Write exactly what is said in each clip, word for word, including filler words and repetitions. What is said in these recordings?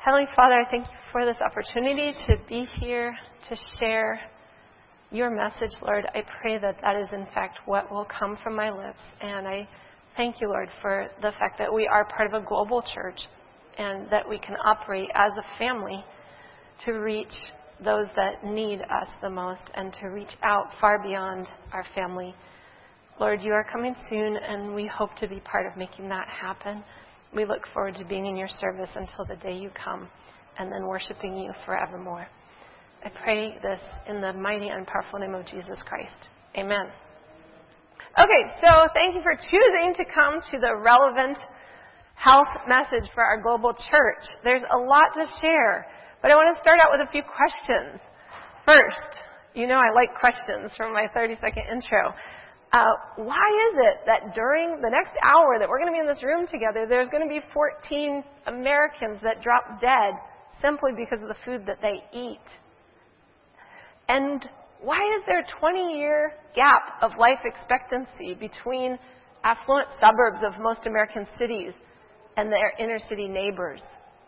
Heavenly Father, I thank you for this opportunity to be here to share your message, Lord. I pray that that is, in fact, what will come from my lips. And I thank you, Lord, for the fact that we are part of a global church and that we can operate as a family to reach those that need us the most and to reach out far beyond our family. Lord, you are coming soon, and we hope to be part of making that happen. We look forward to being in your service until the day you come and then worshiping you forevermore. I pray this in the mighty and powerful name of Jesus Christ. Amen. Okay, so thank you for choosing to come to the relevant health message for our global church. There's a lot to share, but I want to start out with a few questions. First, you know I like questions from my thirty-second intro. Uh, why is it that during the next hour that we're going to be in this room together, there's going to be fourteen Americans that drop dead simply because of the food that they eat? And why is there a twenty-year gap of life expectancy between affluent suburbs of most American cities and their inner-city neighbors?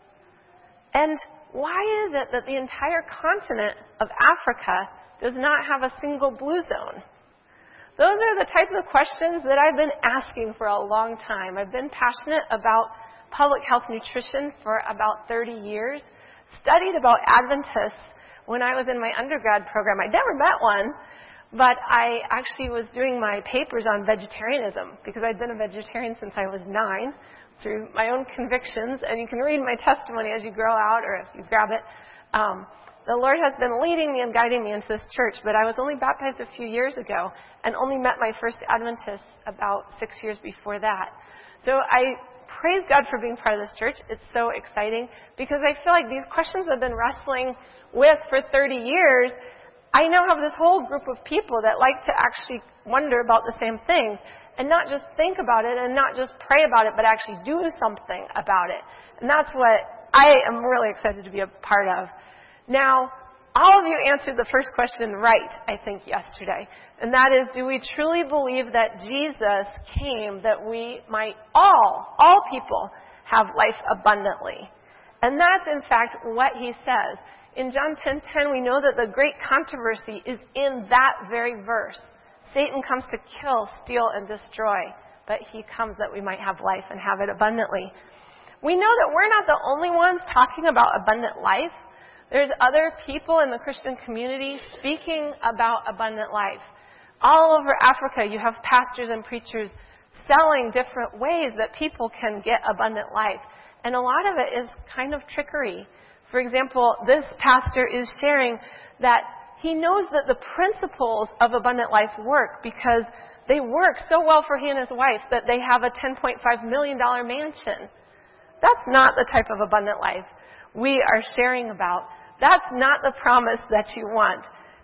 And why is it that the entire continent of Africa does not have a single blue zone? Those are the types of questions that I've been asking for a long time. I've been passionate about public health nutrition for about thirty years, studied about Adventists when I was in my undergrad program. I'd never met one, but I actually was doing my papers on vegetarianism because I'd been a vegetarian since I was nine through my own convictions, and you can read my testimony as you grow out or if you grab it. Um, The Lord has been leading me and guiding me into this church, but I was only baptized a few years ago and only met my first Adventist about six years before that. So I praise God for being part of this church. It's so exciting because I feel like these questions I've been wrestling with for thirty years, I now have this whole group of people that like to actually wonder about the same things and not just think about it and not just pray about it, but actually do something about it. And that's what I am really excited to be a part of. Now, all of you answered the first question right, I think, yesterday. And that is, do we truly believe that Jesus came that we might all, all people, have life abundantly? And that's, in fact, what he says. In John ten ten, we know that the great controversy is in that very verse. Satan comes to kill, steal, and destroy, but he comes that we might have life and have it abundantly. We know that we're not the only ones talking about abundant life. There's other people in the Christian community speaking about abundant life. All over Africa, you have pastors and preachers selling different ways that people can get abundant life. And a lot of it is kind of trickery. For example, this pastor is sharing that he knows that the principles of abundant life work because they work so well for he and his wife that they have a ten point five million dollars mansion. That's not the type of abundant life we are sharing about. That's not the promise that you want,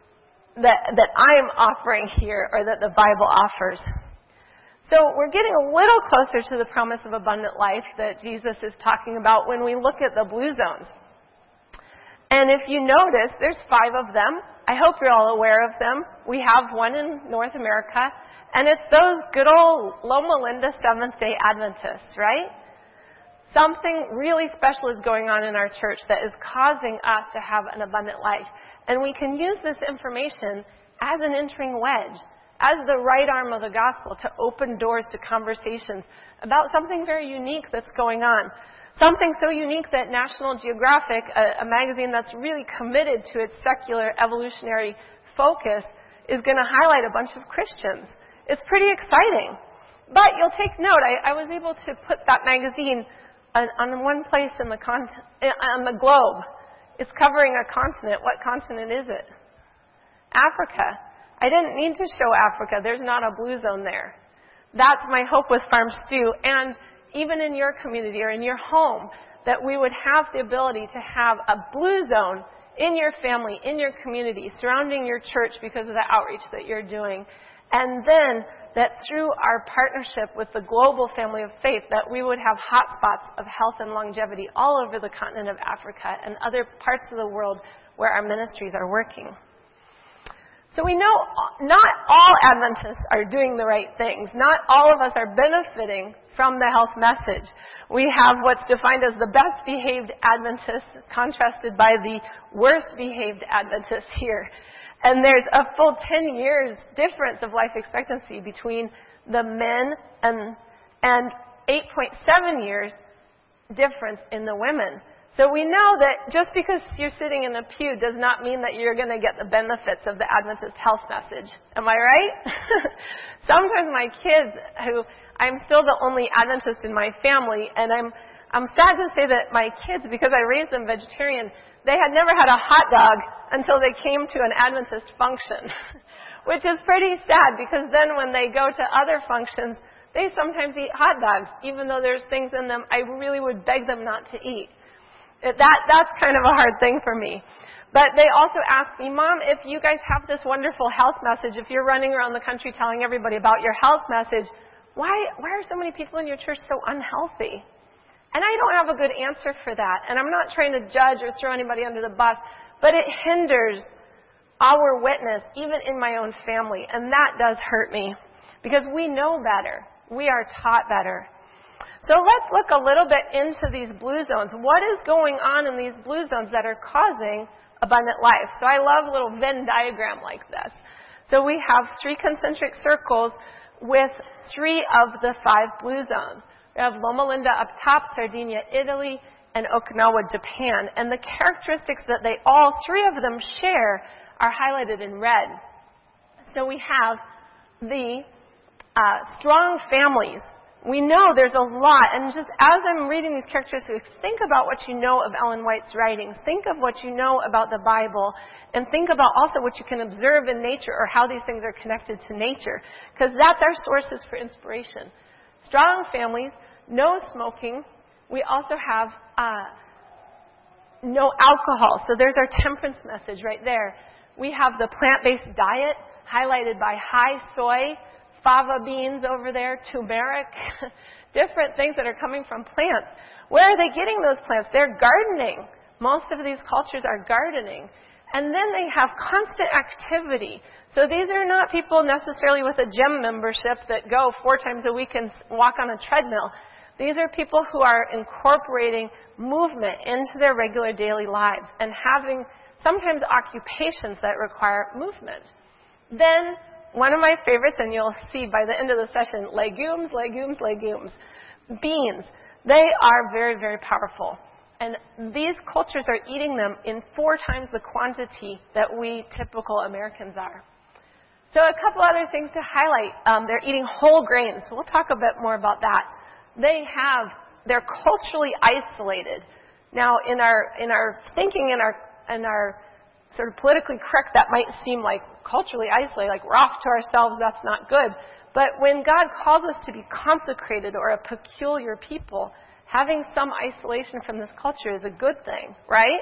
that, that I am offering here or that the Bible offers. So we're getting a little closer to the promise of abundant life that Jesus is talking about when we look at the blue zones. And if you notice, there's five of them. I hope you're all aware of them. We have one in North America, and it's those good old Loma Linda Seventh-day Adventists, right? Something really special is going on in our church that is causing us to have an abundant life. And we can use this information as an entering wedge, as the right arm of the gospel to open doors to conversations about something very unique that's going on. Something so unique that National Geographic, a, a magazine that's really committed to its secular evolutionary focus, is going to highlight a bunch of Christians. It's pretty exciting. But you'll take note, I, I was able to put that magazine on, on one place in the con- on the globe. It's covering a continent. What continent is it? Africa. I didn't need to show Africa. There's not a blue zone there. That's my hope with Farm Stew. And even in your community or in your home, that we would have the ability to have a blue zone in your family, in your community, surrounding your church because of the outreach that you're doing. And then that through our partnership with the global family of faith, that we would have hotspots of health and longevity all over the continent of Africa and other parts of the world where our ministries are working. So we know not all Adventists are doing the right things. Not all of us are benefiting from the health message. We have what's defined as the best behaved Adventists contrasted by the worst behaved Adventists here. And there's a full ten years difference of life expectancy between the men and, and eight point seven years difference in the women. So we know that just because you're sitting in a pew does not mean that you're going to get the benefits of the Adventist health message. Am I right? Sometimes my kids, who I'm still the only Adventist in my family, and I'm I'm sad to say that my kids, because I raised them vegetarian, they had never had a hot dog until they came to an Adventist function, which is pretty sad because then when they go to other functions, they sometimes eat hot dogs, even though there's things in them I really would beg them not to eat. That That's kind of a hard thing for me. But they also ask me, Mom, if you guys have this wonderful health message, if you're running around the country telling everybody about your health message, why why are so many people in your church so unhealthy? And I don't have a good answer for that. And I'm not trying to judge or throw anybody under the bus, but it hinders our witness, even in my own family. And that does hurt me because we know better. We are taught better. So let's look a little bit into these blue zones. What is going on in these blue zones that are causing abundant life? So I love a little Venn diagram like this. So we have three concentric circles with three of the five blue zones. We have Loma Linda up top, Sardinia, Italy, and Okinawa, Japan. And the characteristics that they all three of them share are highlighted in red. So we have the uh, strong families. We know there's a lot, and just as I'm reading these characteristics, think about what you know of Ellen White's writings. Think of what you know about the Bible, and think about also what you can observe in nature or how these things are connected to nature, because that's our sources for inspiration. Strong families, no smoking. We also have uh, no alcohol, so there's our temperance message right there. We have the plant-based diet highlighted by high soy, fava beans over there, turmeric, different things that are coming from plants. Where are they getting those plants? They're gardening. Most of these cultures are gardening. And then they have constant activity. So these are not people necessarily with a gym membership that go four times a week and walk on a treadmill. These are people who are incorporating movement into their regular daily lives and having sometimes occupations that require movement. Then one of my favorites, and you'll see by the end of the session, legumes, legumes, legumes. Beans. They are very, very powerful. And these cultures are eating them in four times the quantity that we typical Americans are. So a couple other things to highlight. Um, they're eating whole grains. So we'll talk a bit more about that. They have, they're culturally isolated. Now, in our in our thinking, in our in our sort of politically correct, that might seem like culturally isolated, like we're off to ourselves, that's not good. But when God calls us to be consecrated or a peculiar people, having some isolation from this culture is a good thing, right?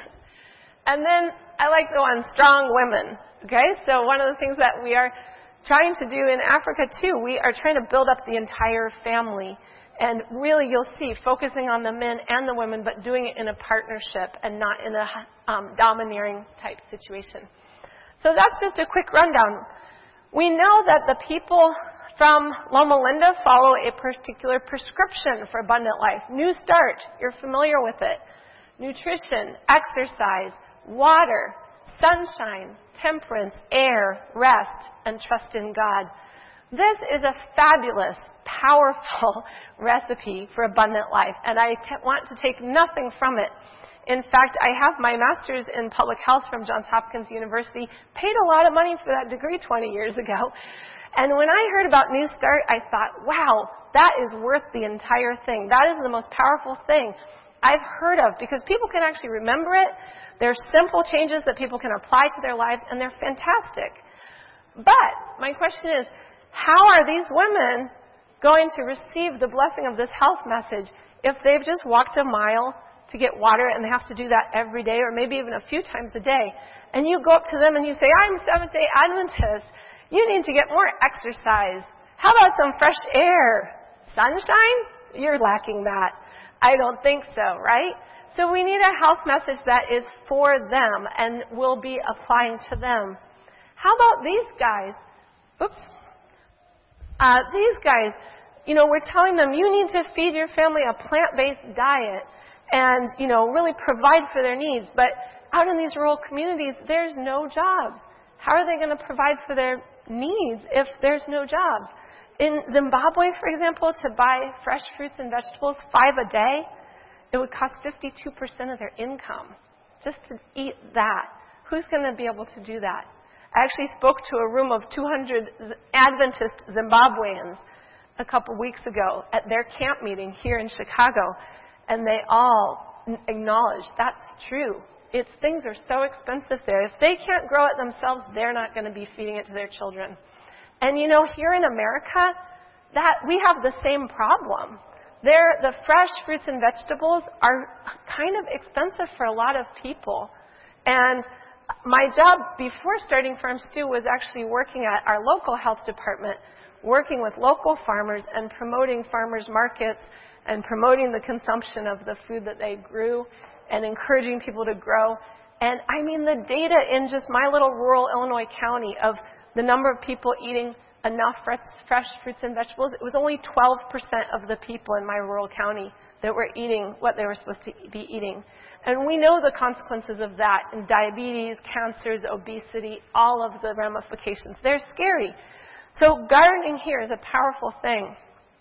And then I like the one, strong women. Okay, so one of the things that we are trying to do in Africa too, we are trying to build up the entire family. And really, you'll see, focusing on the men and the women, but doing it in a partnership and not in a um, domineering type situation. So that's just a quick rundown. We know that the people from Loma Linda follow a particular prescription for abundant life. New Start, you're familiar with it. Nutrition, exercise, water, sunshine, temperance, air, rest, and trust in God. This is a fabulous, powerful recipe for abundant life, and I t- want to take nothing from it. In fact, I have my master's in public health from Johns Hopkins University, paid a lot of money for that degree twenty years ago. And when I heard about New Start, I thought, wow, that is worth the entire thing. That is the most powerful thing I've heard of, because people can actually remember it. They're simple changes that people can apply to their lives, and they're fantastic. But my question is, how are these women going to receive the blessing of this health message if they've just walked a mile to get water and they have to do that every day or maybe even a few times a day? And you go up to them and you say, I'm Seventh-day Adventist. You need to get more exercise. How about some fresh air? Sunshine? You're lacking that. I don't think so, right? So we need a health message that is for them and will be applying to them. How about these guys? Oops. Uh, these guys, you know, we're telling them you need to feed your family a plant-based diet and, you know, really provide for their needs. But out in these rural communities, there's no jobs. How are they going to provide for their needs if there's no jobs? In Zimbabwe, for example, to buy fresh fruits and vegetables, five a day, it would cost fifty-two percent of their income just to eat that. Who's going to be able to do that? I actually spoke to a room of two hundred Adventist Zimbabweans a couple weeks ago at their camp meeting here in Chicago, and they all acknowledged that's true. It's things are so expensive there. If they can't grow it themselves, they're not going to be feeding it to their children. And you know, here in America, that we have the same problem. There, the fresh fruits and vegetables are kind of expensive for a lot of people. And my job before starting Farm Stew was actually working at our local health department, working with local farmers and promoting farmers markets and promoting the consumption of the food that they grew and encouraging people to grow. And I mean, the data in just my little rural Illinois county of the number of people eating enough fresh, fresh fruits and vegetables, it was only twelve percent of the people in my rural county that were eating what they were supposed to be eating. And we know the consequences of that in diabetes, cancers, obesity, all of the ramifications. They're scary. So gardening here is a powerful thing.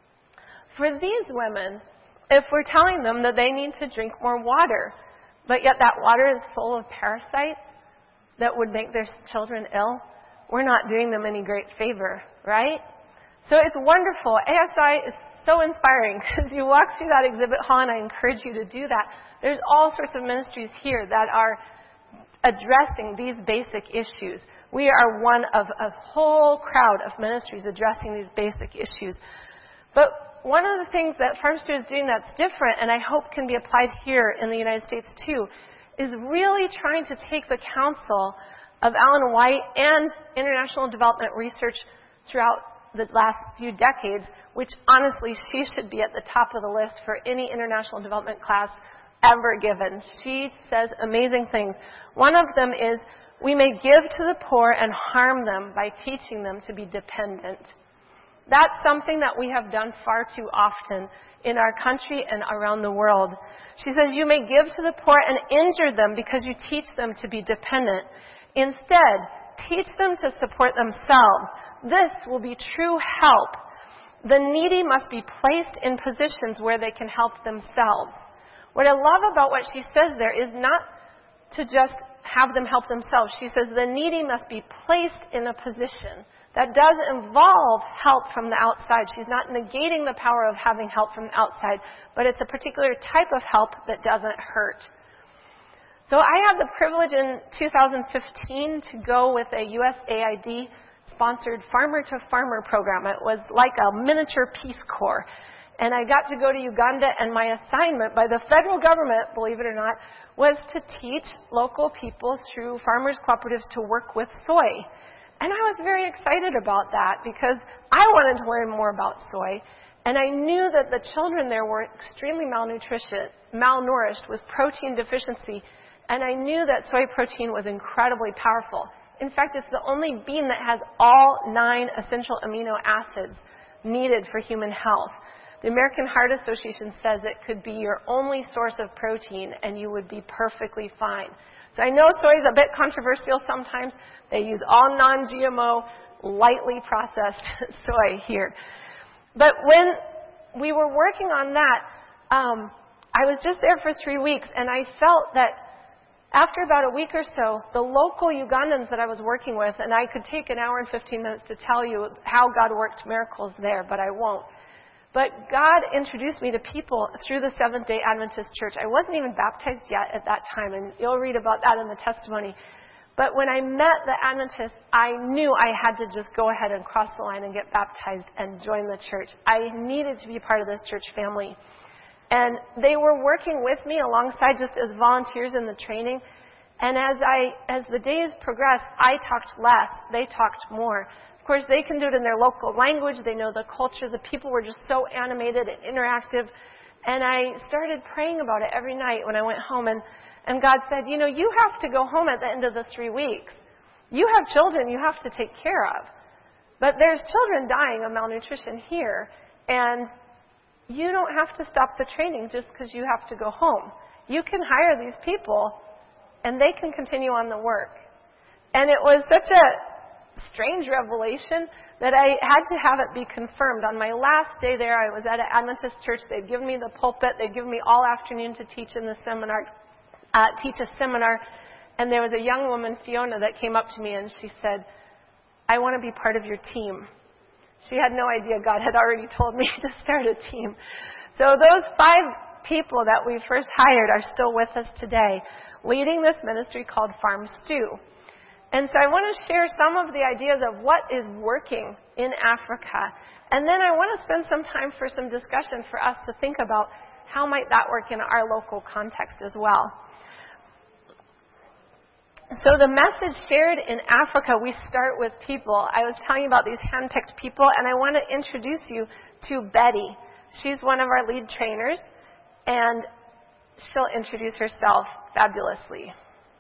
For these women, if we're telling them that they need to drink more water, but yet that water is full of parasites that would make their children ill, we're not doing them any great favor, right? So it's wonderful. A S I is so inspiring because you walk through that exhibit hall, and I encourage you to do that. There's all sorts of ministries here that are addressing these basic issues. We are one of a whole crowd of ministries addressing these basic issues. But one of the things that Farm Stew is doing that's different, and I hope can be applied here in the United States too, is really trying to take the counsel of Ellen White and international development research throughout the last few decades, which honestly she should be at the top of the list for any international development class ever given. She says amazing things. One of them is, we may give to the poor and harm them by teaching them to be dependent. That's something that we have done far too often in our country and around the world. She says, you may give to the poor and injure them because you teach them to be dependent. Instead, teach them to support themselves. This will be true help. The needy must be placed in positions where they can help themselves. What I love about what she says there is not to just have them help themselves. She says the needy must be placed in a position that does involve help from the outside. She's not negating the power of having help from the outside, but it's a particular type of help that doesn't hurt. So I had the privilege in two thousand fifteen to go with a U S A I D-sponsored farmer-to-farmer program. It was like a miniature Peace Corps. And I got to go to Uganda, and my assignment by the federal government, believe it or not, was to teach local people through farmers' cooperatives to work with soy. And I was very excited about that because I wanted to learn more about soy. And I knew that the children there were extremely malnutrition, malnourished with protein deficiency. And I knew that soy protein was incredibly powerful. In fact, it's the only bean that has all nine essential amino acids needed for human health. The American Heart Association says it could be your only source of protein and you would be perfectly fine. So I know soy is a bit controversial sometimes. They use all non-G M O, lightly processed soy here. But when we were working on that, um, I was just there for three weeks, and I felt that after about a week or so, the local Ugandans that I was working with, and I could take an hour and fifteen minutes to tell you how God worked miracles there, but I won't. But God introduced me to people through the Seventh-day Adventist Church. I wasn't even baptized yet at that time, and you'll read about that in the testimony. But when I met the Adventists, I knew I had to just go ahead and cross the line and get baptized and join the church. I needed to be part of this church family. And they were working with me alongside just as volunteers in the training. And as I, as the days progressed, I talked less. They talked more. Of course, they can do it in their local language. They know the culture. The people were just so animated and interactive. And I started praying about it every night when I went home. And, and God said, you know, you have to go home at the end of the three weeks. You have children you have to take care of. But there's children dying of malnutrition here, and you don't have to stop the training just because you have to go home. You can hire these people, and they can continue on the work. And it was such a strange revelation that I had to have it be confirmed. On my last day there, I was at an Adventist church. They'd given me the pulpit. They'd given me all afternoon to teach in the seminar, uh, teach a seminar. And there was a young woman, Fiona, that came up to me, and she said, I want to be part of your team. She had no idea God had already told me to start a team. So those five people that we first hired are still with us today, leading this ministry called Farm Stew. And so I want to share some of the ideas of what is working in Africa. And then I want to spend some time for some discussion for us to think about how might that work in our local context as well. So the message shared in Africa, we start with people. I was telling you about these hand-picked people, and I want to introduce you to Betty. She's one of our lead trainers, and she'll introduce herself fabulously.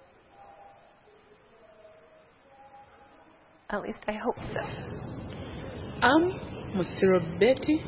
At least I hope so. I'm Musiro Betty,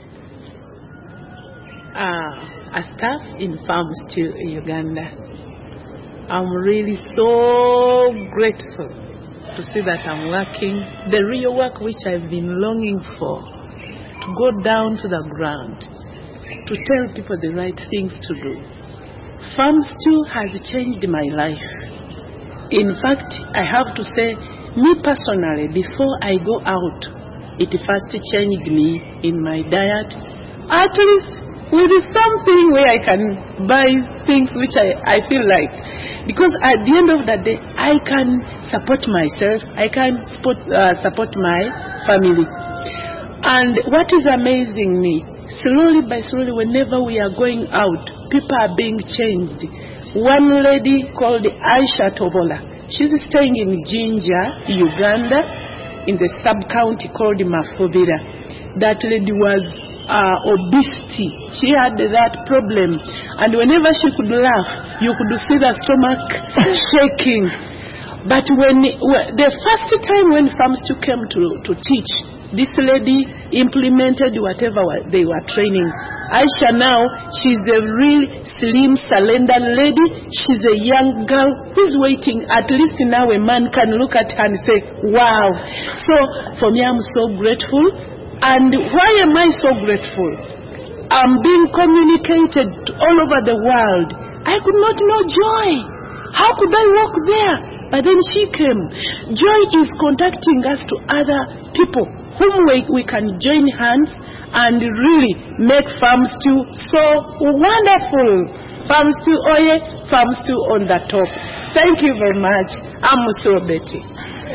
uh, a staff in Farm Stew in Uganda. I'm really so grateful to see that I'm working the real work which I've been longing for, to go down to the ground, to tell people the right things to do. Farm Stew has changed my life. In fact, I have to say, me personally, before I go out, it first changed me in my diet, at least with something where I can buy things which I, I feel like. Because at the end of the day, I can support myself, I can support, uh, support my family. And what is amazing me, slowly by slowly, whenever we are going out, people are being changed. One lady called Aisha Tobola, she's staying in Jinja, Uganda, in the sub-county called Mafobira. That lady was uh, obesity. She had that problem. And whenever she could laugh, you could see the stomach shaking. But when the first time when Farm Stew came to, to teach, this lady implemented whatever they were training. Aisha now, she's a real slim, slender lady. She's a young girl who's waiting. At least now a man can look at her and say, wow. So for me, I'm so grateful. And why am I so grateful? I'm being communicated all over the world. I could not know Joy. How could I walk there? But then she came. Joy is contacting us to other people whom we, we can join hands and really make Farm Stew so wonderful. Farm Stew oye, Farm Stew on the top. Thank you very much. I'm Musiro Betty.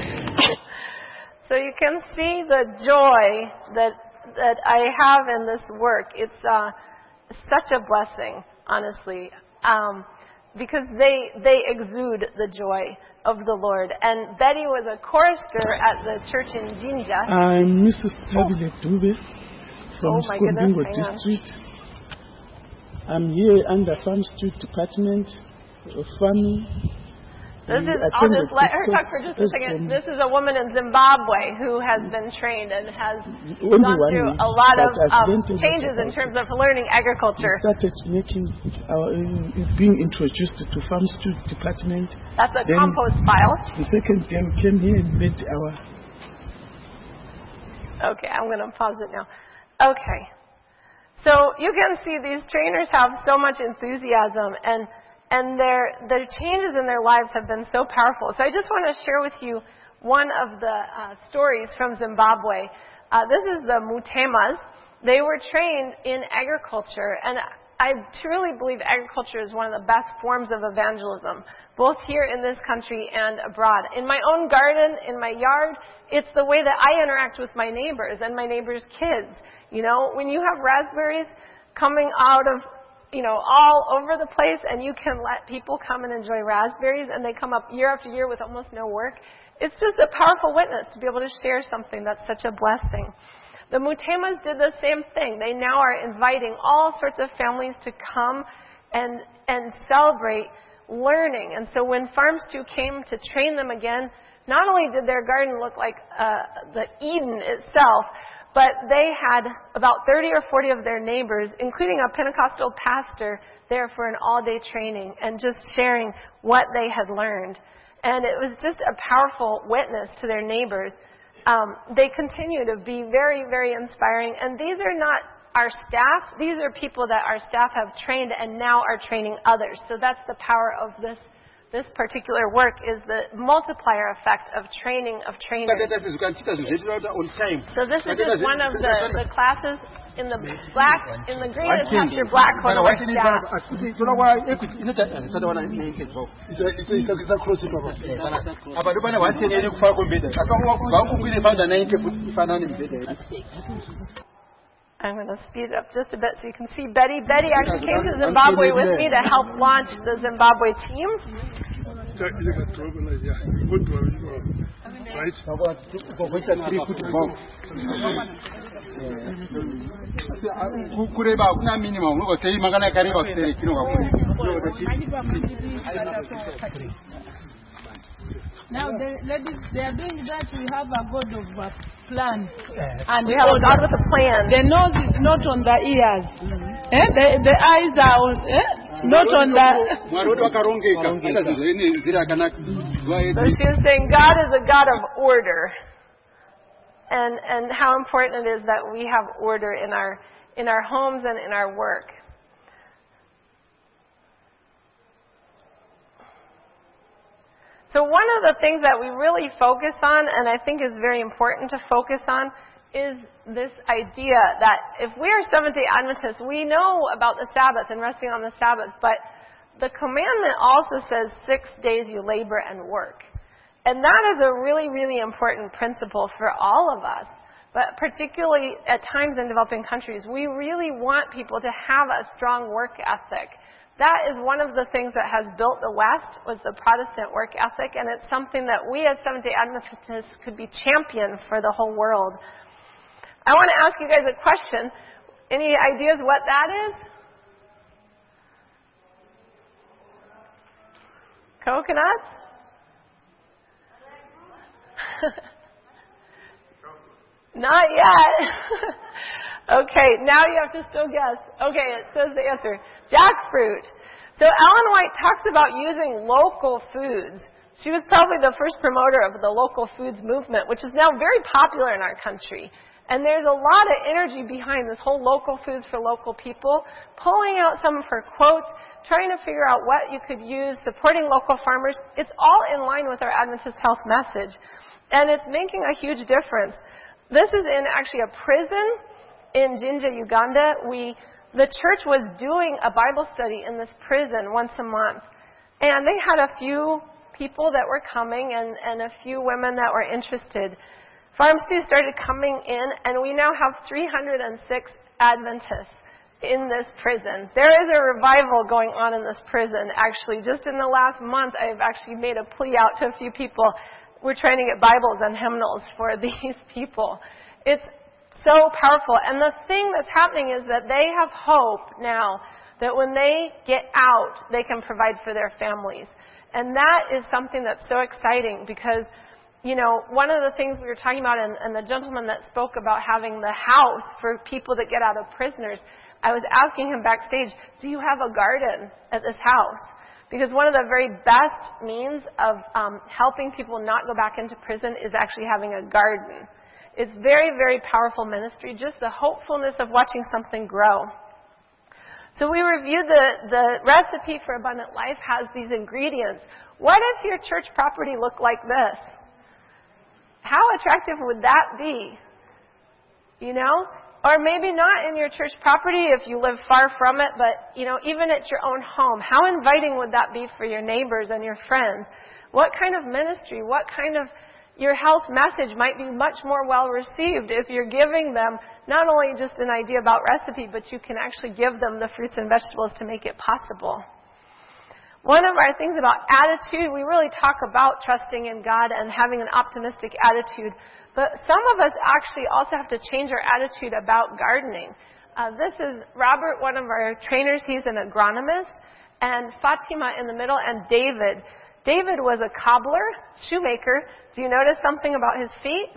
So you can see the joy that that I have in this work. It's uh, such a blessing, honestly, um, because they they exude the joy of the Lord. And Betty was a chorister at the church in Jinja. I'm Missus Tabile Dube from oh Skobingo District. I'm here under Farm Stew Department of Farming. This is, I'll just let her talk for just a second. This is a woman in Zimbabwe who has been trained and has gone through a lot of um, changes in terms of learning agriculture. We started making, our, uh, being introduced to Farm Stew Department. That's a then compost pile. The second time came here and made our... Okay, I'm going to pause it now. Okay. So you can see these trainers have so much enthusiasm, and And their their changes in their lives have been so powerful. So I just want to share with you one of the uh, stories from Zimbabwe. Uh, this is the Mutemas. They were trained in agriculture, and I truly believe agriculture is one of the best forms of evangelism, both here in this country and abroad. In my own garden, in my yard, it's the way that I interact with my neighbors and my neighbors' kids. You know, when you have raspberries coming out of you know, all over the place, and you can let people come and enjoy raspberries, and they come up year after year with almost no work. It's just a powerful witness to be able to share something that's such a blessing. The Mutemas did the same thing. They now are inviting all sorts of families to come and and celebrate learning. And so when Farm Stew came to train them again, not only did their garden look like uh, the Eden itself, but they had about thirty or forty of their neighbors, including a Pentecostal pastor, there for an all-day training and just sharing what they had learned. And it was just a powerful witness to their neighbors. Um, they continue to be very, very inspiring. And these are not our staff. These are people that our staff have trained and now are training others. So that's the power of this this particular work, is the multiplier effect of training of trainers. So this is just one of the, the classes in the black, in the green is chapter black one of our staff. I'm going to speed it up just a bit so you can see Betty. Betty actually came to Zimbabwe with me to help launch the Zimbabwe team. Now, the ladies, they are doing that. We have a God of a plan. And we have a God with a plan. The nose is not on the ears. Mm-hmm. Eh? The, the eyes are on, eh? not on the... So she was saying God is a God of order. And and how important it is that we have order in our in our homes and in our work. So one of the things that we really focus on, and I think is very important to focus on, is this idea that if we are Seventh-day Adventists, we know about the Sabbath and resting on the Sabbath, but the commandment also says six days you labor and work. And that is a really, really important principle for all of us. But particularly at times in developing countries, we really want people to have a strong work ethic. That is one of the things that has built the West, was the Protestant work ethic, and it's something that we as Seventh-day Adventists could be champion for the whole world. I want to ask you guys a question. Any ideas what that is? Coconuts? Not yet. Okay, now you have to still guess. Okay, it says the answer. Jackfruit. So Ellen White talks about using local foods. She was probably the first promoter of the local foods movement, which is now very popular in our country. And there's a lot of energy behind this whole local foods for local people, pulling out some of her quotes, trying to figure out what you could use, supporting local farmers. It's all in line with our Adventist health message. And it's making a huge difference. This is in actually a prison in Jinja, Uganda. We, the church was doing a Bible study in this prison once a month. And they had a few people that were coming and, and a few women that were interested. Farm Stew started coming in, and we now have three hundred six Adventists in this prison. There is a revival going on in this prison. Actually, just in the last month, I've actually made a plea out to a few people. We're trying to get Bibles and hymnals for these people. It's so powerful. And the thing that's happening is that they have hope now that when they get out, they can provide for their families. And that is something that's so exciting because, you know, one of the things we were talking about, and, and the gentleman that spoke about having the house for people that get out of prisoners, I was asking him backstage, do you have a garden at this house? Because one of the very best means of um, helping people not go back into prison is actually having a garden. It's very, very powerful ministry, just the hopefulness of watching something grow. So we reviewed the, the recipe for Abundant Life has these ingredients. What if your church property looked like this? How attractive would that be? You know? Or maybe not in your church property if you live far from it, but, you know, even at your own home. How inviting would that be for your neighbors and your friends? What kind of ministry, what kind of, your health message might be much more well received if you're giving them not only just an idea about recipe, but you can actually give them the fruits and vegetables to make it possible. One of our things about attitude, we really talk about trusting in God and having an optimistic attitude. But some of us actually also have to change our attitude about gardening. Uh, this is Robert, one of our trainers. He's an agronomist. and Fatima in the middle, and David. David was a cobbler, shoemaker. Do you notice something about his feet?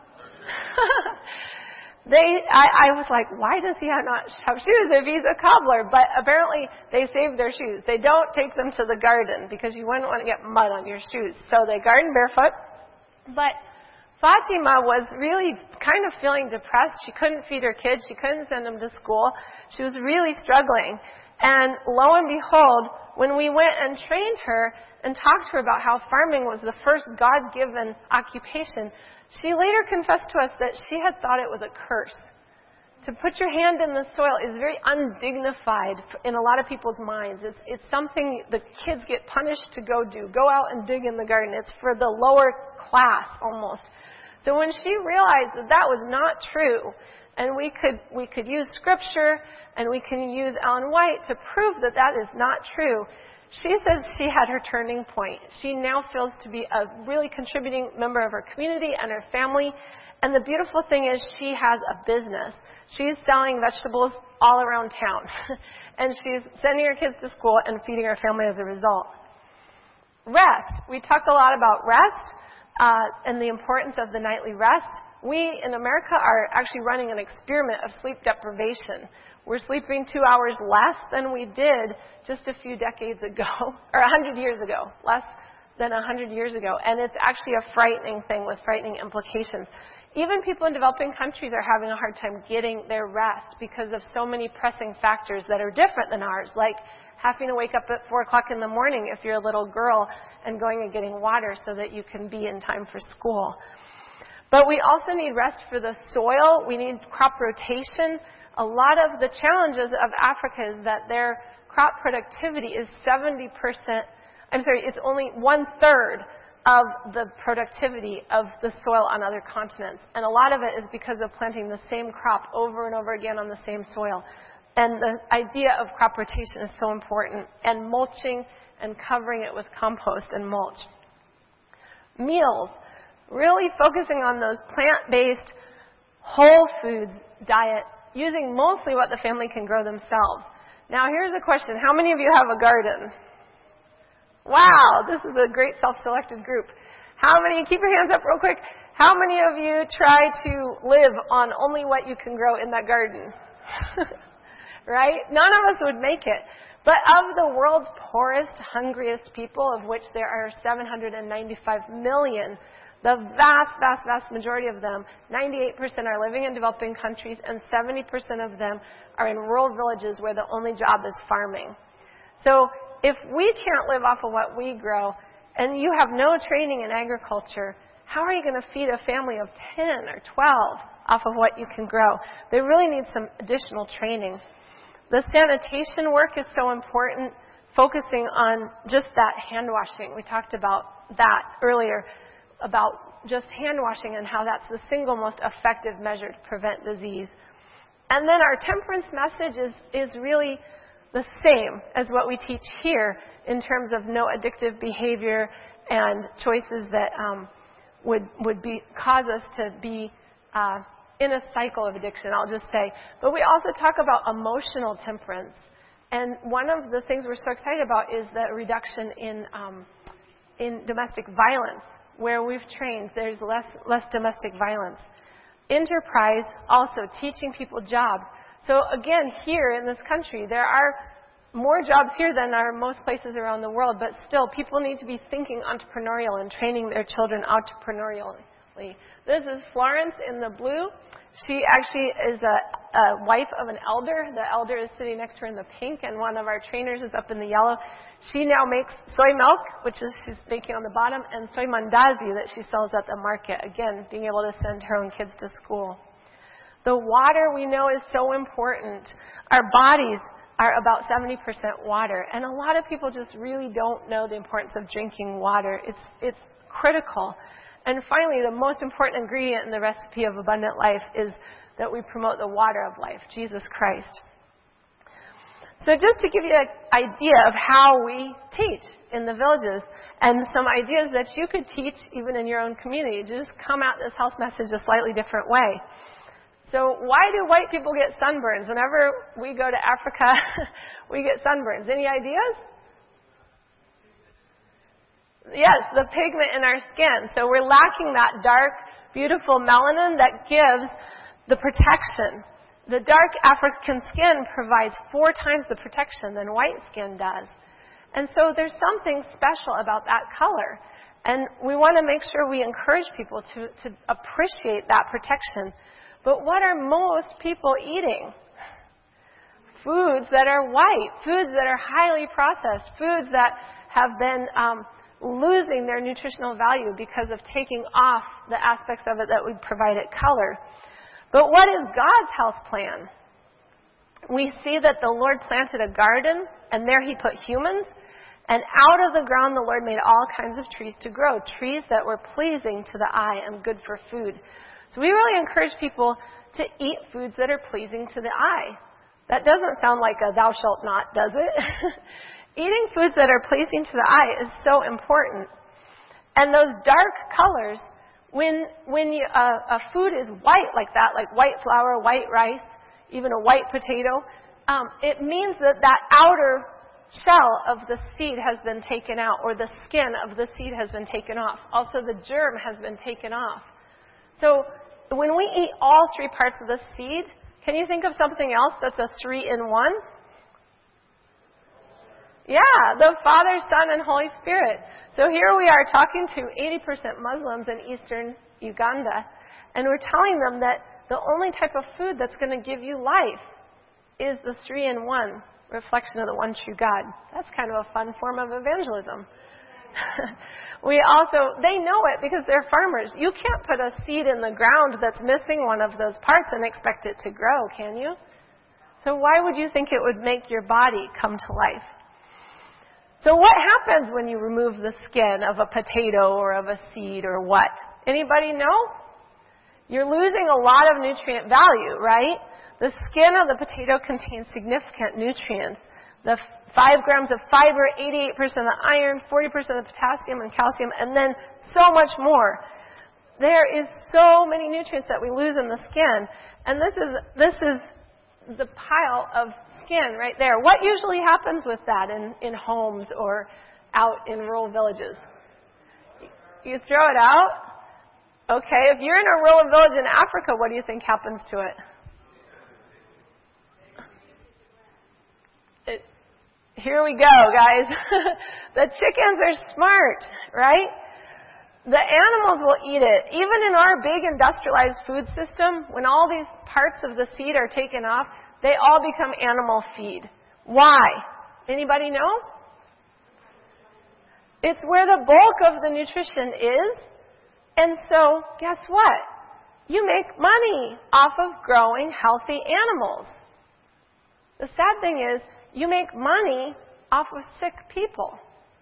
They, I, I was like, why does he not have shoes if he's a cobbler? But apparently they save their shoes. They don't take them to the garden because you wouldn't want to get mud on your shoes. So they garden barefoot. But Fatima was really kind of feeling depressed. She couldn't feed her kids. She couldn't send them to school. She was really struggling. And lo and behold, when we went and trained her and talked to her about how farming was the first God-given occupation, she later confessed to us that she had thought it was a curse. To put your hand in the soil is very undignified in a lot of people's minds. It's, it's something the kids get punished to go do. Go out and dig in the garden. It's for the lower class almost. So when she realized that that was not true, and we could, we could use scripture and we can use Ellen White to prove that that is not true, she says she had her turning point. She now feels to be a really contributing member of her community and her family. And the beautiful thing is she has a business. She's selling vegetables all around town. And she's sending her kids to school and feeding her family as a result. Rest. We talk a lot about rest uh, and the importance of the nightly rest. We in America are actually running an experiment of sleep deprivation. We're sleeping two hours less than we did just a few decades ago, or a hundred years ago, less than a hundred years ago. And it's actually a frightening thing with frightening implications. Even people in developing countries are having a hard time getting their rest because of so many pressing factors that are different than ours, like having to wake up at four o'clock in the morning if you're a little girl and going and getting water so that you can be in time for school. But we also need rest for the soil. We need crop rotation. A lot of the challenges of Africa is that their crop productivity is seventy percent. I'm sorry, it's only one-third of the productivity of the soil on other continents. And a lot of it is because of planting the same crop over and over again on the same soil. And the idea of crop rotation is so important. And mulching and covering it with compost and mulch. Meals. Really focusing on those plant-based, whole foods diet, using mostly what the family can grow themselves. Now, here's a question. How many of you have a garden? Wow, this is a great self-selected group. How many, keep your hands up real quick, how many of you try to live on only what you can grow in that garden? Right? None of us would make it. But of the world's poorest, hungriest people, of which there are seven hundred ninety-five million, the vast, vast, vast majority of them, ninety-eight percent are living in developing countries, and seventy percent of them are in rural villages where the only job is farming. So if we can't live off of what we grow, and you have no training in agriculture, how are you going to feed a family of ten or twelve off of what you can grow? They really need some additional training. The sanitation work is so important, focusing on just that hand washing. We talked about that earlier, about just hand washing and how that's the single most effective measure to prevent disease. And then our temperance message is, is really the same as what we teach here in terms of no addictive behavior and choices that um, would would be cause us to be uh, in a cycle of addiction, I'll just say. But we also talk about emotional temperance. And one of the things we're so excited about is the reduction in um, in domestic violence, where we've trained there's less less domestic violence. Enterprise, also teaching people jobs. So again, here in this country, there are more jobs here than are most places around the world, but still, people need to be thinking entrepreneurial and training their children entrepreneurially. This is Florence in the blue. She actually is a, a wife of an elder. The elder is sitting next to her in the pink, and one of our trainers is up in the yellow. She now makes soy milk, which is she's making on the bottom, and soy mandazi that she sells at the market. Again, being able to send her own kids to school. The water we know is so important. Our bodies are about seventy percent water, and a lot of people just really don't know the importance of drinking water. It's it's critical. And finally, the most important ingredient in the recipe of abundant life is that we promote the water of life, Jesus Christ. So just to give you an idea of how we teach in the villages, and some ideas that you could teach even in your own community, just come at this health message a slightly different way. So why do white people get sunburns? Whenever we go to Africa, we get sunburns. Any ideas? Yes, the pigment in our skin. So we're lacking that dark, beautiful melanin that gives the protection. The dark African skin provides four times the protection than white skin does. And so there's something special about that color. And we want to make sure we encourage people to, to appreciate that protection. But what are most people eating? Foods that are white, foods that are highly processed, foods that have been um, losing their nutritional value because of taking off the aspects of it that would provide it color. But what is God's health plan? We see that the Lord planted a garden, and there he put humans, and out of the ground the Lord made all kinds of trees to grow, trees that were pleasing to the eye and good for food. So we really encourage people to eat foods that are pleasing to the eye. That doesn't sound like a thou shalt not, does it? Eating foods that are pleasing to the eye is so important. And those dark colors, when when you, uh, a food is white like that, like white flour, white rice, even a white potato, um, it means that that outer shell of the seed has been taken out, or the skin of the seed has been taken off. Also, the germ has been taken off. So when we eat all three parts of the seed, can you think of something else that's a three in one? Yeah, the Father, Son, and Holy Spirit. So here we are talking to eighty percent Muslims in eastern Uganda, and we're telling them that the only type of food that's going to give you life is the three in one reflection of the one true God. That's kind of a fun form of evangelism. We also, they know it because they're farmers. You can't put a seed in the ground that's missing one of those parts and expect it to grow, can you? So why would you think it would make your body come to life? So what happens when you remove the skin of a potato or of a seed or what? Anybody know? You're losing a lot of nutrient value, right? The skin of the potato contains significant nutrients. The five grams of fiber, eighty-eight percent of the iron, forty percent of the potassium and calcium, and then so much more. There is so many nutrients that we lose in the skin. And this is this is the pile of skin right there. What usually happens with that in, in homes or out in rural villages? You throw it out? Okay, if you're in a rural village in Africa, what do you think happens to it? it here we go, guys. The chickens are smart, right? The animals will eat it. Even in our big industrialized food system, when all these parts of the seed are taken off, they all become animal feed. Why? Anybody know? It's where the bulk of the nutrition is. And so, guess what? You make money off of growing healthy animals. The sad thing is, you make money off of sick people.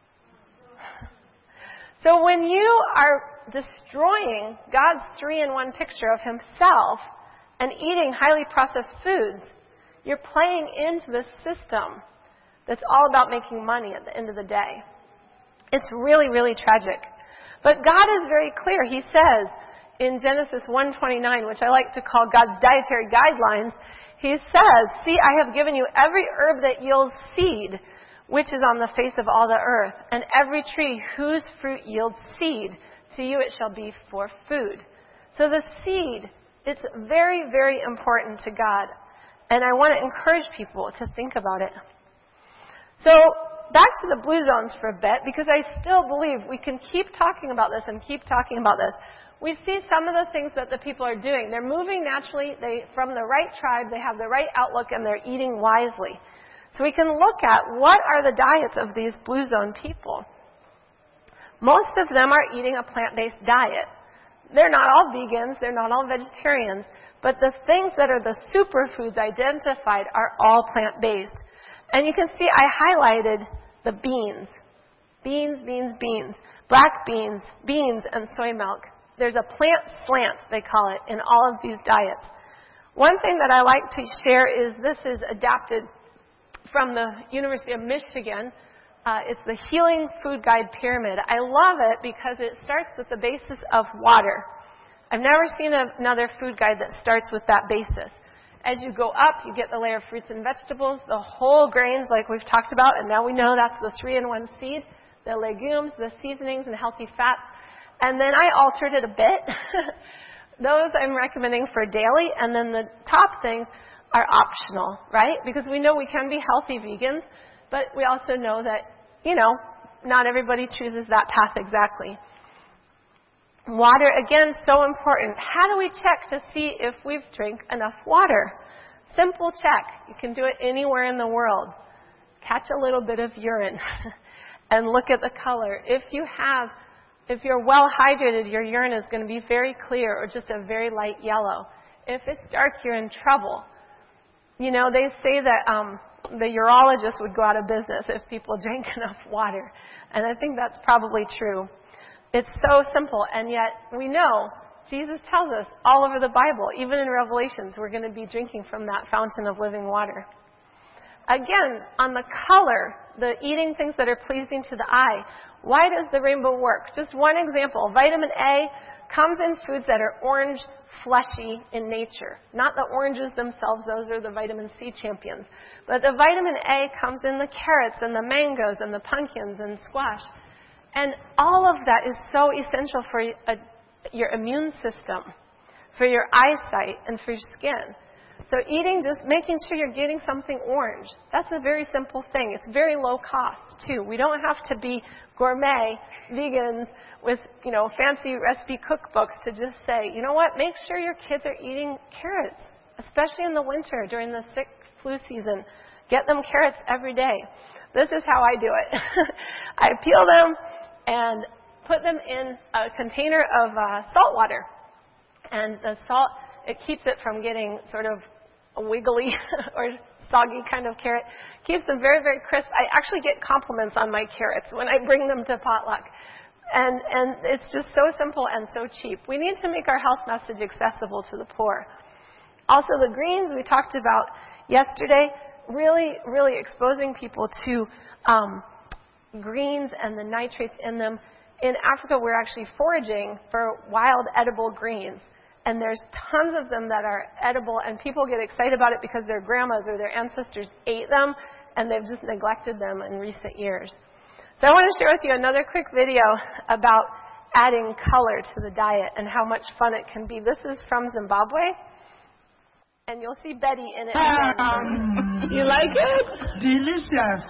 So when you are destroying God's three-in-one picture of himself and eating highly processed foods, you're playing into this system that's all about making money at the end of the day. It's really, really tragic. But God is very clear. He says in Genesis one twenty-nine, which I like to call God's dietary guidelines, he says, "See, I have given you every herb that yields seed, which is on the face of all the earth, and every tree whose fruit yields seed, to you it shall be for food." So the seed, it's very, very important to God. And I want to encourage people to think about it. So back to the blue zones for a bit, because I still believe we can keep talking about this and keep talking about this. We see some of the things that the people are doing. They're moving naturally. They, from the right tribe, they have the right outlook, and they're eating wisely. So we can look at what are the diets of these blue zone people. Most of them are eating a plant-based diet. They're not all vegans. They're not all vegetarians. But the things that are the superfoods identified are all plant-based. And you can see I highlighted the beans. Beans, beans, beans. Black beans, beans, and soy milk. There's a plant slant, they call it, in all of these diets. One thing that I like to share is this is adapted from the University of Michigan. Uh, it's the Healing Food Guide Pyramid. I love it because it starts with the basis of water. I've never seen a, another food guide that starts with that basis. As you go up, you get the layer of fruits and vegetables, the whole grains like we've talked about, and now we know that's the three-in-one seed. the legumes, the seasonings, and healthy fats. And then I altered it a bit. Those I'm recommending for daily. And then the top things are optional, right? Because we know we can be healthy vegans, but we also know that, you know, not everybody chooses that path exactly. Water, again, so important. How do we check to see if we've drank enough water? Simple check. You can do it anywhere in the world. Catch a little bit of urine and look at the color. If you have, if you're well hydrated, your urine is going to be very clear or just a very light yellow. If it's dark, you're in trouble. You know, they say that um, the urologist would go out of business if people drank enough water. And I think that's probably true. It's so simple, and yet we know Jesus tells us all over the Bible, even in Revelations, we're going to be drinking from that fountain of living water. Again, on the color, the eating things that are pleasing to the eye, why does the rainbow work? Just one example. Vitamin A comes in foods that are orange, fleshy in nature. Not the oranges themselves, those are the vitamin C champions. But the vitamin A comes in the carrots and the mangoes and the pumpkins and squash. And all of that is so essential for a, your immune system, for your eyesight, and for your skin. So eating, just making sure you're getting something orange. That's a very simple thing. It's very low cost, too. We don't have to be gourmet vegans with, you know, fancy recipe cookbooks to just say, you know what, make sure your kids are eating carrots, especially in the winter during the sick flu season. Get them carrots every day. This is how I do it. I peel them and put them in a container of uh, salt water. And the salt, it keeps it from getting sort of a wiggly or soggy kind of carrot. Keeps them very, very crisp. I actually get compliments on my carrots when I bring them to potluck. And, and it's just so simple and so cheap. We need to make our health message accessible to the poor. Also, the greens we talked about yesterday, really, really exposing people to um, greens and the nitrates in them. In Africa, we're actually foraging for wild edible greens. And there's tons of them that are edible, and people get excited about it because their grandmas or their ancestors ate them, and they've just neglected them in recent years. So I want to share with you another quick video about adding color to the diet and how much fun it can be. This is from Zimbabwe. And you'll see Betty in it. Um, you like it? Delicious.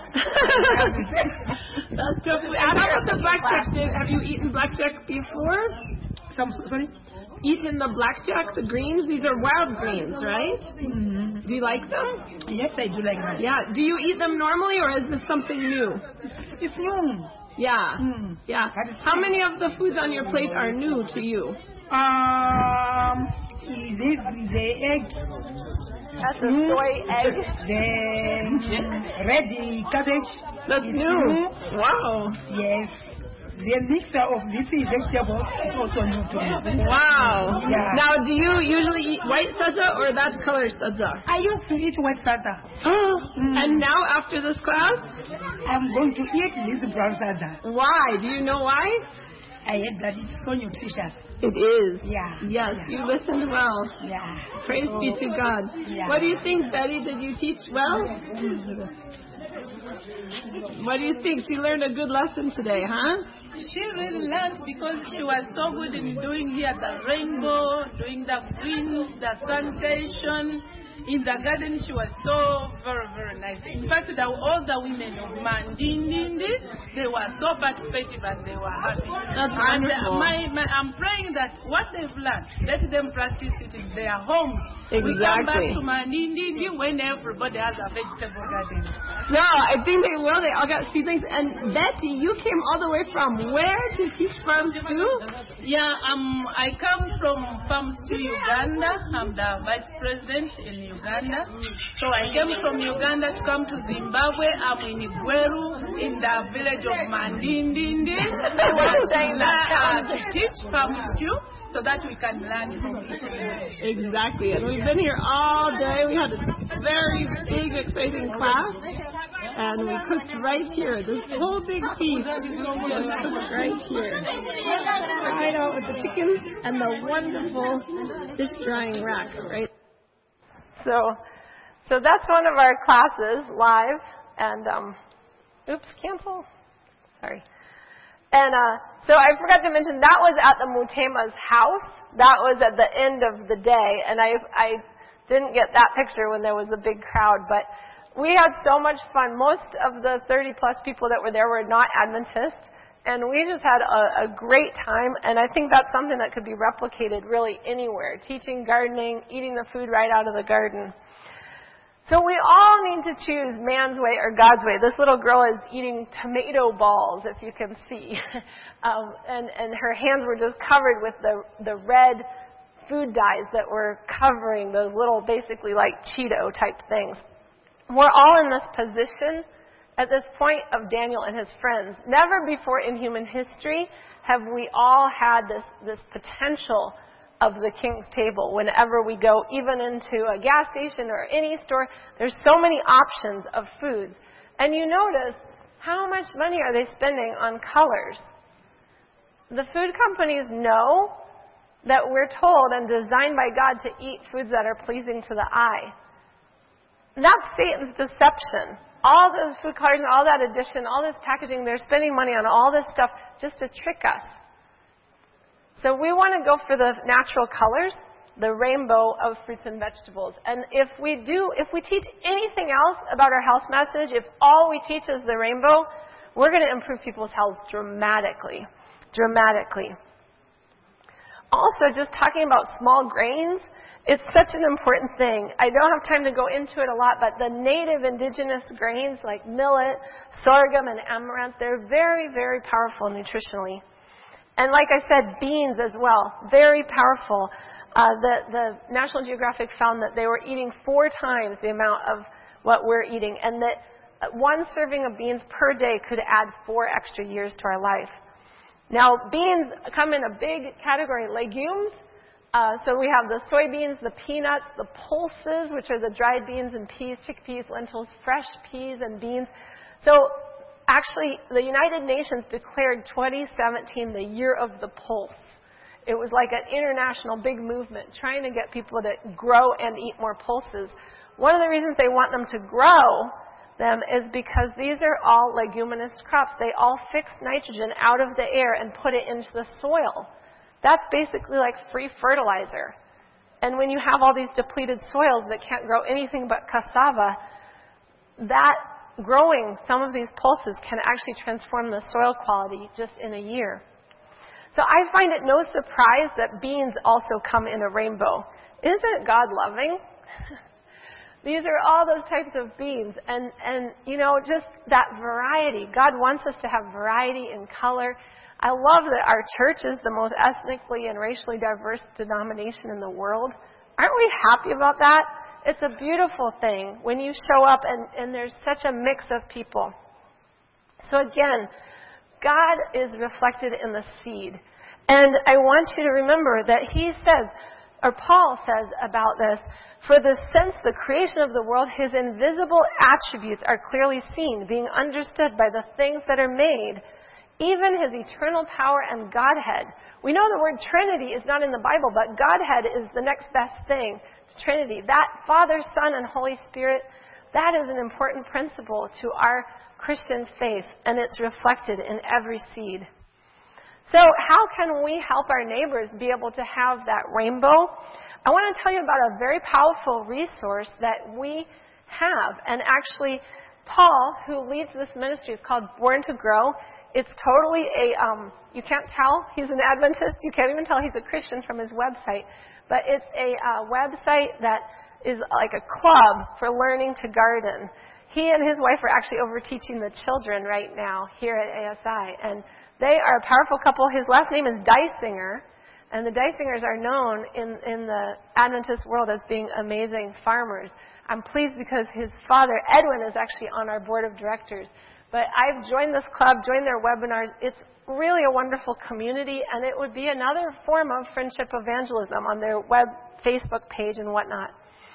That's just how about the blackjack? Did, have you eaten blackjack before? Some, sorry? Eaten the blackjack, the greens? These are wild greens, right? Mm-hmm. Do you like them? Yes, I do like them. Yeah. Do you eat them normally, or is this something new? It's new. Yeah. Mm. Yeah. How many of the foods on your plate are new to you? Um, the, the egg. That's a soy egg. The red cabbage. That's new. new. Wow. Yes. The mixture of these vegetables is also new to me. Wow. Yeah. Now, do you usually eat white sadza or that's color sadza? I used to eat white sadza. Oh. Mm. And now, after this class? I'm going to eat this brown sadza. Why? Do you know why? I heard that it's so nutritious. It is. Yeah. Yes, yeah. you listened well. Yeah. Praise oh. be to God. Yeah. What do you think, Betty? Did you teach well? What do you think? She learned a good lesson today, huh? She really learned because she was so good in doing here the rainbow, doing the greens, the sanitation. In the garden, she was so very, very nice. In fact, the, all the women of Mandindindi, they were so participative and they were happy. That's and wonderful. my, my, I'm praying that what they've learned, let them practice it in their homes. Exactly. We come back to Mandindindi when everybody has a vegetable garden. No, I think they will. They all got seedlings. And Betty, you came all the way from where to teach Farms Stew? Yeah, um, I come from Farms Stew, Uganda. I'm the vice president in Uganda. So I came from Uganda to come to Zimbabwe. I'm in Igweru, in the village of Mandindindi. I want to learn to teach Farms Stew so that we can learn from each other. Exactly. And we've been here all day. We had a very big, exciting class. And we cooked right here. This whole big piece was cooked right here. Right out with the chickens and the wonderful dish drying rack, right? So, so that's one of our classes live. And, um, oops, cancel. Sorry. And uh, so I forgot to mention, that was at the Mutema's house. That was at the end of the day. And I, I didn't get that picture when there was a big crowd. But we had so much fun. Most of the thirty-plus people that were there were not Adventists. And we just had a, a great time. And I think that's something that could be replicated really anywhere. Teaching, gardening, eating the food right out of the garden. So we all need to choose man's way or God's way. This little girl is eating tomato balls, if you can see. um, and, and her hands were just covered with the, the red food dyes that were covering those little, basically like Cheeto type things. We're all in this position at this point of Daniel and his friends. Never before in human history have we all had this, this potential of the King's table. Whenever we go, even into a gas station or any store, there's so many options of foods. And you notice, how much money are they spending on colors? The food companies know that we're told and designed by God to eat foods that are pleasing to the eye. And that's Satan's deception. All those food colors and all that addition, all this packaging, they're spending money on all this stuff just to trick us. So we want to go for the natural colors, the rainbow of fruits and vegetables. And if we do, if we teach anything else about our health message, if all we teach is the rainbow, we're going to improve people's health dramatically. Dramatically. Also, just talking about small grains, it's such an important thing. I don't have time to go into it a lot, but the native indigenous grains like millet, sorghum, and amaranth, they're very, very powerful nutritionally. And like I said, beans as well, very powerful. Uh, the, the National Geographic found that they were eating four times the amount of what we're eating, and that one serving of beans per day could add four extra years to our life. Now, beans come in a big category, legumes. Uh, so we have the soybeans, the peanuts, the pulses, which are the dried beans and peas, chickpeas, lentils, fresh peas and beans. So actually, the United Nations declared twenty seventeen the year of the pulse. It was like an international big movement trying to get people to grow and eat more pulses. One of the reasons they want them to grow them is because these are all leguminous crops. They all fix nitrogen out of the air and put it into the soil. That's basically like free fertilizer. And when you have all these depleted soils that can't grow anything but cassava, that growing some of these pulses can actually transform the soil quality just in a year. So I find it no surprise that beans also come in a rainbow. Isn't God loving? These are all those types of beans. And, and, you know, just that variety. God wants us to have variety in color. I love that our church is the most ethnically and racially diverse denomination in the world. Aren't we happy about that? It's a beautiful thing when you show up and, and there's such a mix of people. So again, God is reflected in the seed. And I want you to remember that he says, or Paul says about this, for the since the creation of the world, his invisible attributes are clearly seen, being understood by the things that are made, even his eternal power and Godhead. We know the word Trinity is not in the Bible, but Godhead is the next best thing to Trinity. That Father, Son, and Holy Spirit, that is an important principle to our Christian faith, and it's reflected in every seed. So how can we help our neighbors be able to have that rainbow? I want to tell you about a very powerful resource that we have. And actually, Paul, who leads this ministry, is called Born to Grow. It's totally a, um, you can't tell he's an Adventist. You can't even tell he's a Christian from his website. But it's a uh, website that is like a club for learning to garden. He and his wife are actually over teaching the children right now here at A S I. And they are a powerful couple. His last name is Dysinger. And the Dysingers are known in, in the Adventist world as being amazing farmers. I'm pleased because his father, Edwin, is actually on our board of directors. But I've joined this club, joined their webinars. It's really a wonderful community, and it would be another form of friendship evangelism on their web Facebook page and whatnot.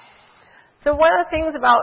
So one of the things about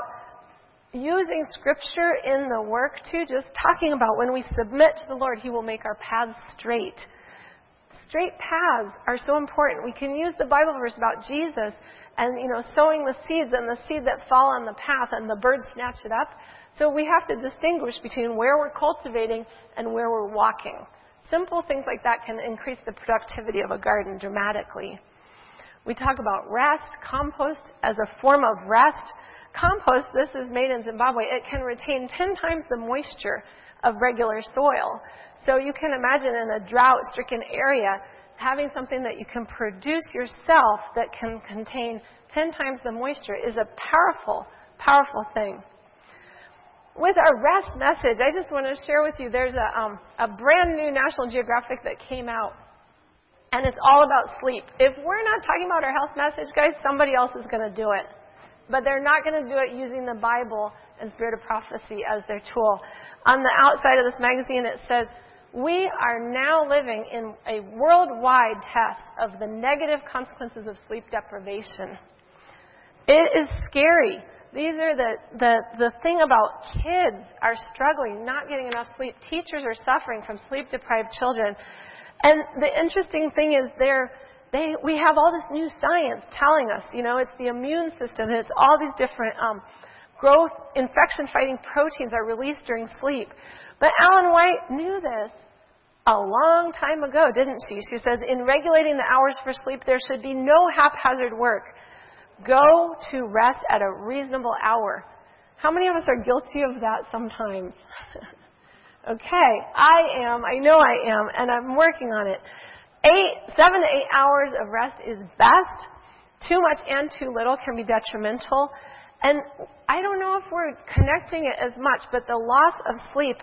using Scripture in the work, too, just talking about when we submit to the Lord, he will make our paths straight. Straight paths are so important. We can use the Bible verse about Jesus and, you know, sowing the seeds and the seed that fall on the path and the birds snatch it up. So we have to distinguish between where we're cultivating and where we're walking. simple things like that can increase the productivity of a garden dramatically. We talk about rest, compost as a form of rest. Compost, this is made in Zimbabwe, it can retain ten times the moisture of regular soil. So you can imagine in a drought-stricken area, having something that you can produce yourself that can contain ten times the moisture is a powerful, powerful thing. With our rest message, I just want to share with you, there's a, um, a brand new National Geographic that came out, and it's all about sleep. If we're not talking about our health message, guys, somebody else is going to do it. But they're not going to do it using the Bible and Spirit of Prophecy as their tool. On the outside of this magazine, it says, we are now living in a worldwide test of the negative consequences of sleep deprivation. It is scary. These are the, the, the thing about kids are struggling, not getting enough sleep. Teachers are suffering from sleep-deprived children. And the interesting thing is they're They, we have all this new science telling us, you know, it's the immune system, and it's all these different um, growth, infection-fighting proteins are released during sleep. But Ellen White knew this a long time ago, didn't she? She says, in regulating the hours for sleep, there should be no haphazard work. Go to rest at a reasonable hour. How many of us are guilty of that sometimes? Okay, I am. I know I am, and I'm working on it. Eight, seven to eight hours of rest is best. Too much and too little can be detrimental. And I don't know if we're connecting it as much, but the loss of sleep,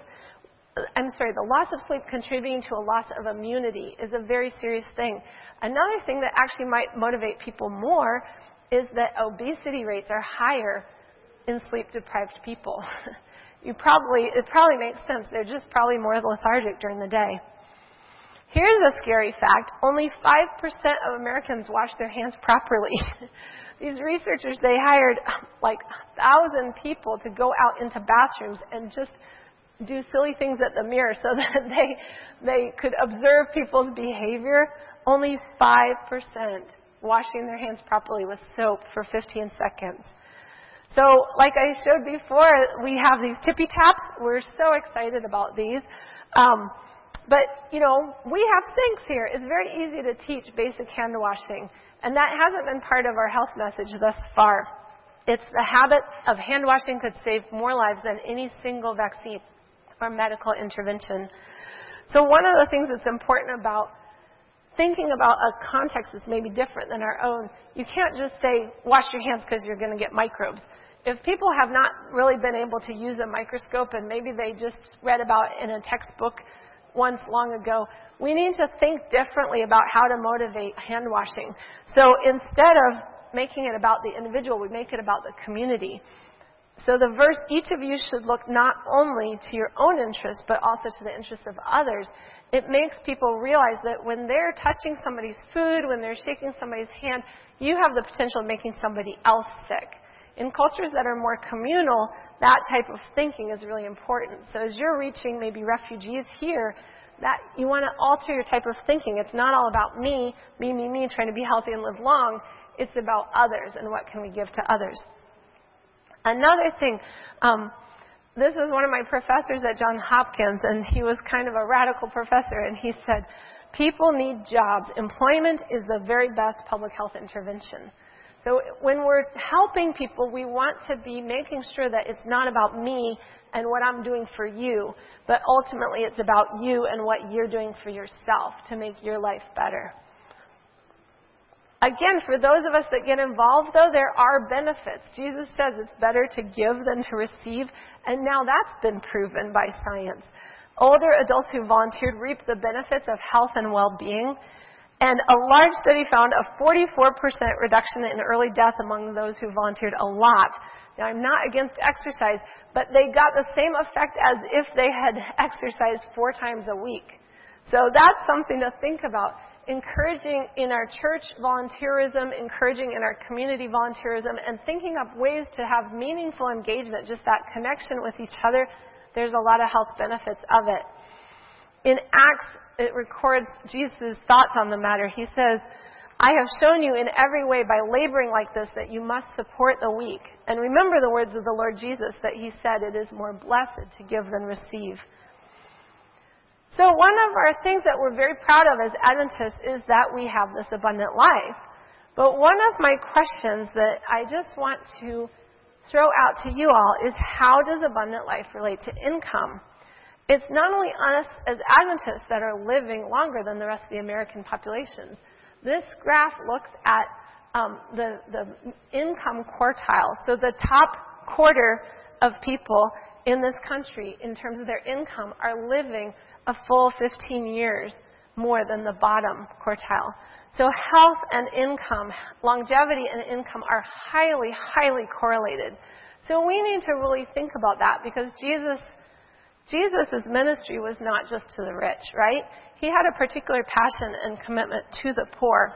I'm sorry, the loss of sleep contributing to a loss of immunity is a very serious thing. Another thing that actually might motivate people more is that obesity rates are higher in sleep-deprived people. You probably, it probably makes sense. They're just probably more lethargic during the day. Here's a scary fact. Only five percent of Americans wash their hands properly. These researchers, they hired like one thousand people to go out into bathrooms and just do silly things at the mirror so that they they could observe people's behavior. Only five percent washing their hands properly with soap for fifteen seconds. So, like I showed before, we have these tippy taps. We're so excited about these. Um, But, you know, we have sinks here. It's very easy to teach basic hand washing. And that hasn't been part of our health message thus far. It's the habit of hand washing could save more lives than any single vaccine or medical intervention. So one of the things that's important about thinking about a context that's maybe different than our own, you can't just say, wash your hands because you're going to get microbes. If people have not really been able to use a microscope and maybe they just read about in a textbook once long ago, we need to think differently about how to motivate hand washing. So instead of making it about the individual, we make it about the community. So the verse, each of you should look not only to your own interests, but also to the interests of others. It makes people realize that when they're touching somebody's food, when they're shaking somebody's hand, you have the potential of making somebody else sick. In cultures that are more communal, that type of thinking is really important. So as you're reaching maybe refugees here, that you want to alter your type of thinking. It's not all about me, me, me, me, trying to be healthy and live long. It's about others and what can we give to others. Another thing, um, this was one of my professors at Johns Hopkins, and he was kind of a radical professor, and he said, people need jobs. Employment is the very best public health intervention. So when we're helping people, we want to be making sure that it's not about me and what I'm doing for you, but ultimately it's about you and what you're doing for yourself to make your life better. Again, for those of us that get involved, though, there are benefits. Jesus says it's better to give than to receive, and now that's been proven by science. Older adults who volunteered reap the benefits of health and well-being. And a large study found a forty-four percent reduction in early death among those who volunteered a lot. Now, I'm not against exercise, but they got the same effect as if they had exercised four times a week. So that's something to think about. Encouraging in our church volunteerism, encouraging in our community volunteerism, and thinking up ways to have meaningful engagement, just that connection with each other. There's a lot of health benefits of it. In Acts, it records Jesus' thoughts on the matter. He says, I have shown you in every way by laboring like this that you must support the weak. And remember the words of the Lord Jesus that he said, it is more blessed to give than receive. So one of our things that we're very proud of as Adventists is that we have this abundant life. But one of my questions that I just want to throw out to you all is, how does abundant life relate to income? It's not only us as Adventists that are living longer than the rest of the American population. This graph looks at um, the, the income quartile. So the top quarter of people in this country, in terms of their income, are living a full fifteen years more than the bottom quartile. So health and income, longevity and income are highly, highly correlated. So we need to really think about that, because Jesus, Jesus' ministry was not just to the rich, right? He had a particular passion and commitment to the poor.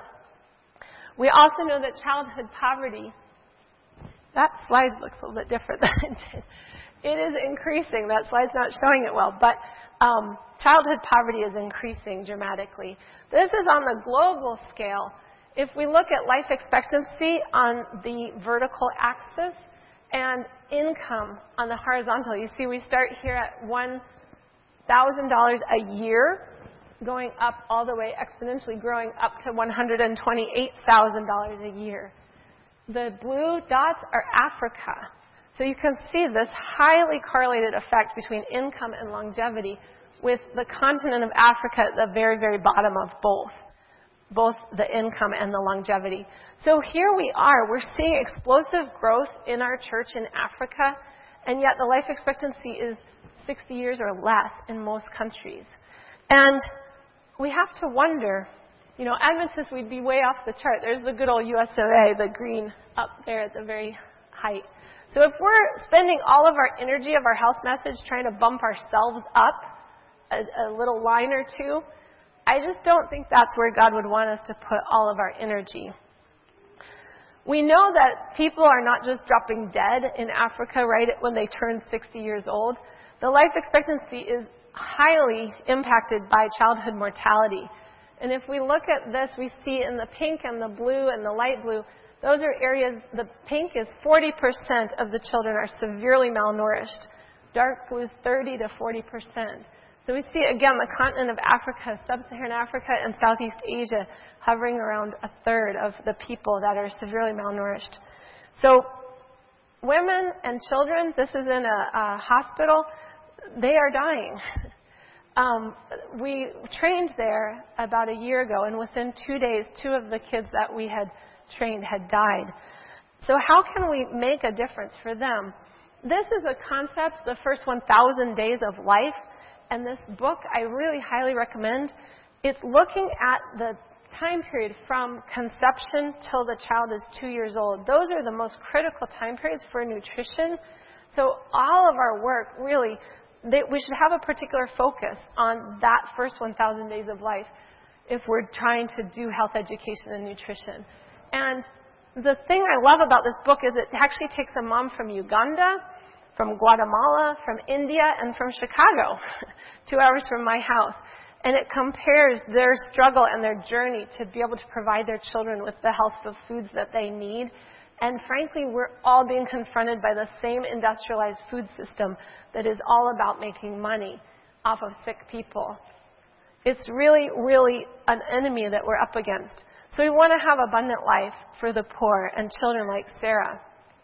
We also know that childhood poverty, that slide looks a little bit different than it did. It is increasing. That slide's not showing it well, but um, childhood poverty is increasing dramatically. This is on the global scale. If we look at life expectancy on the vertical axis and income on the horizontal, you see we start here at one thousand dollars a year, going up all the way, exponentially growing up to one hundred twenty-eight thousand dollars a year. The blue dots are Africa. So you can see this highly correlated effect between income and longevity, with the continent of Africa at the very, very bottom of both, both the income and the longevity. So here we are. We're seeing explosive growth in our church in Africa, and yet the life expectancy is sixty years or less in most countries. And we have to wonder, you know, Adventists, we'd be way off the chart. There's the good old U S of A, the green up there at the very height. So if we're spending all of our energy of our health message trying to bump ourselves up a, a little line or two, I just don't think that's where God would want us to put all of our energy. We know that people are not just dropping dead in Africa right when they turn sixty years old. The life expectancy is highly impacted by childhood mortality. And if we look at this, we see in the pink and the blue and the light blue, those are areas, the pink is forty percent of the children are severely malnourished. Dark blue, thirty to forty percent. So we see, again, the continent of Africa, sub-Saharan Africa, and Southeast Asia hovering around a third of the people that are severely malnourished. So women and children, this is in a, a hospital, they are dying. Um, we trained there about a year ago, and within two days, two of the kids that we had trained had died. So how can we make a difference for them? This is a concept, the first one thousand days of life, and this book I really highly recommend. It's looking at the time period from conception till the child is two years old. Those are the most critical time periods for nutrition. So all of our work, really, they, we should have a particular focus on that first one thousand days of life if we're trying to do health education and nutrition. And the thing I love about this book is it actually takes a mom from Uganda, from Guatemala, from India, and from Chicago, two hours from my house. And it compares their struggle and their journey to be able to provide their children with the healthful foods that they need. And frankly, we're all being confronted by the same industrialized food system that is all about making money off of sick people. It's really, really an enemy that we're up against. So we want to have abundant life for the poor and children like Sarah.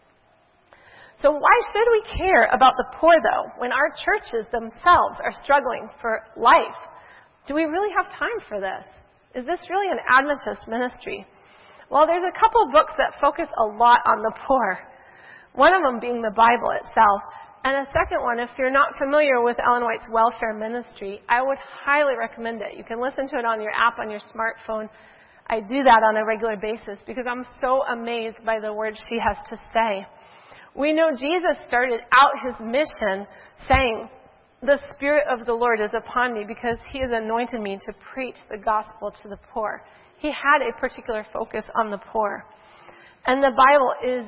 So why should we care about the poor, though, when our churches themselves are struggling for life? Do we really have time for this? Is this really an Adventist ministry? Well, there's a couple books that focus a lot on the poor. One of them being the Bible itself. And a second one, if you're not familiar with Ellen White's welfare ministry, I would highly recommend it. You can listen to it on your app on your smartphone. I do that on a regular basis because I'm so amazed by the words she has to say. We know Jesus started out his mission saying, "The Spirit of the Lord is upon me because he has anointed me to preach the gospel to the poor." He had a particular focus on the poor. And the Bible is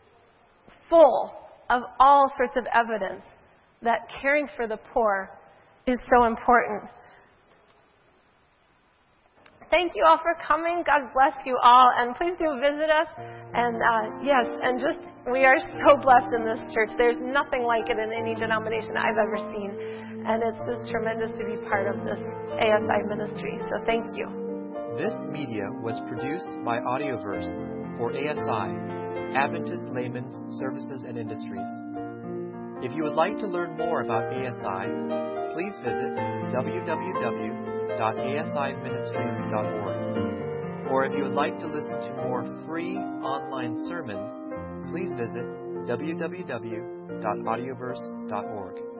full of all sorts of evidence that caring for the poor is so important. thank you all for coming. God bless you all. And please do visit us. And uh, yes, and just, we are so blessed in this church. There's nothing like it in any denomination I've ever seen. And it's just tremendous to be part of this A S I ministry. So thank you. This media was produced by Audioverse for A S I, Adventist Layman's Services and Industries. If you would like to learn more about A S I, please visit w w w dot a s i ministries dot org. Or if you would like to listen to more free online sermons, please visit w w w dot audioverse dot org.